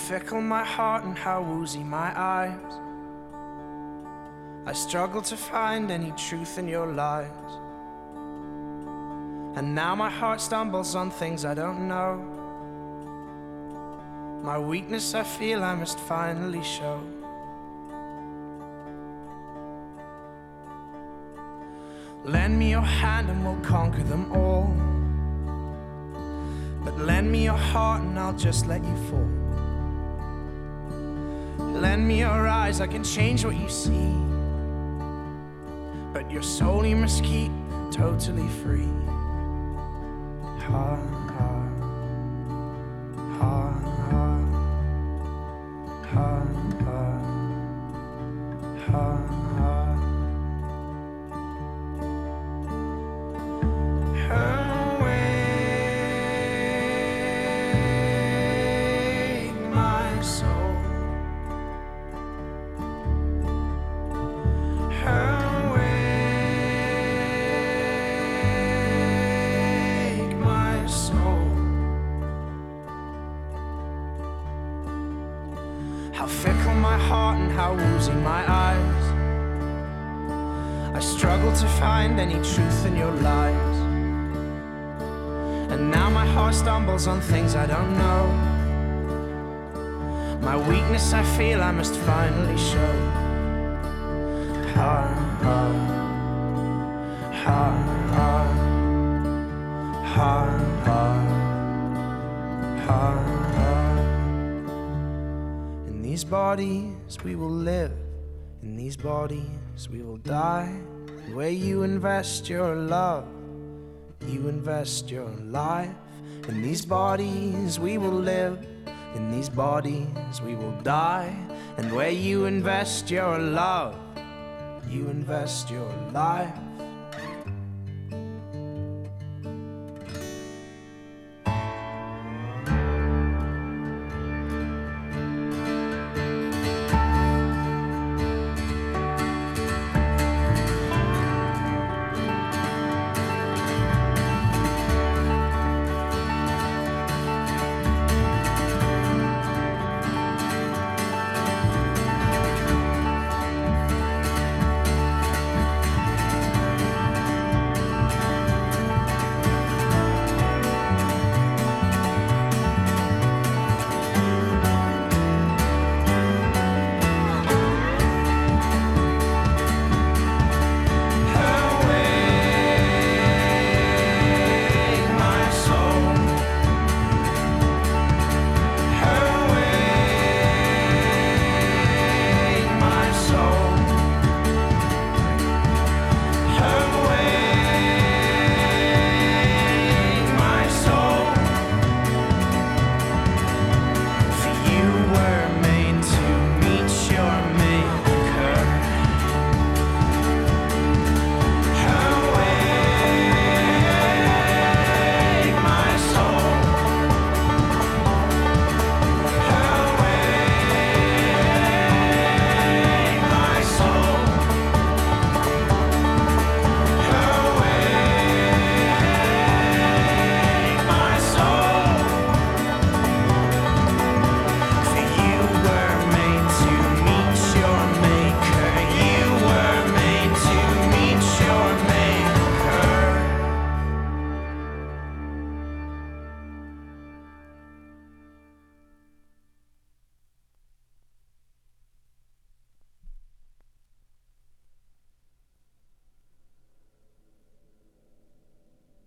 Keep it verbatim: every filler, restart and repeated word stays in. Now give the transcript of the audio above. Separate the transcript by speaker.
Speaker 1: fickle my heart and how woozy my eyes. I struggle to find any truth in your lies. And now my heart stumbles on things I don't know. My weakness I feel I must finally show. Lend me your hand and we'll conquer them all. But lend me your heart and I'll just let you fall. Lend me your eyes, I can change what you see. But your soul you must keep totally free. Ha, ha, ha, ha, ha, ha, ha. How fickle my heart and how woozy my eyes. I struggle to find any truth in your lies. And now my heart stumbles on things I don't know. My weakness I feel I must finally show. Ha, ha, ha, ha, ha, ha, ha. In these bodies we will live, in these bodies we will die. Where you invest your love, you invest your life. In these bodies we will live, in these bodies we will die. And where you invest your love, you invest your life.